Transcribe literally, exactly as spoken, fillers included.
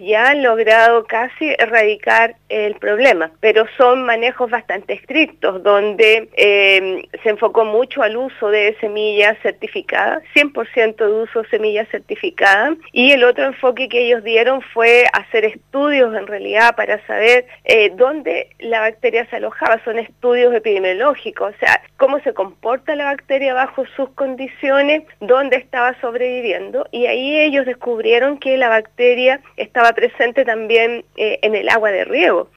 ya han logrado casi erradicar el problema, pero son manejos bastante estrictos, donde eh, se enfocó mucho al uso de semillas certificadas, cien por ciento de uso de semillas certificadas, y el otro enfoque que ellos dieron fue hacer estudios en realidad para saber eh, dónde la bacteria se alojaba, son estudios epidemiológicos, o sea, cómo se comporta la bacteria bajo sus condiciones, dónde estaba sobreviviendo, y ahí ellos descubrieron que la bacteria estaba presente también eh, en el agua de riego.